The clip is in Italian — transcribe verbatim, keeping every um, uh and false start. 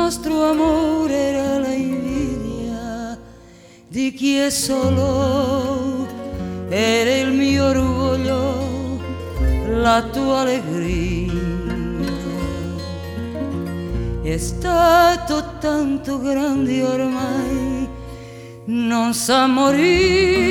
nostro amore era la invidia di chi è solo, era il mio orgoglio, la tua allegria. È stato tanto grande ormai, non sa morire.